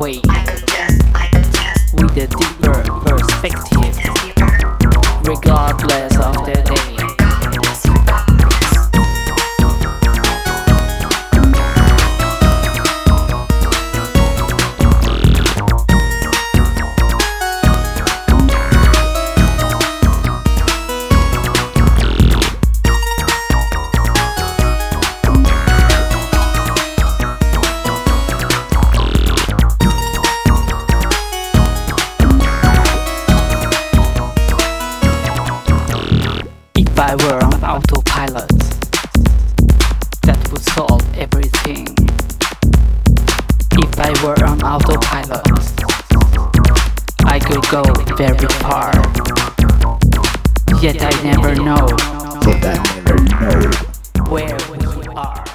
way, with a deeper perspective, regardless of the day. If I were on autopilot, that would solve everything. If I were on autopilot, I could go very far. Yet I never know Yet I never know where we are.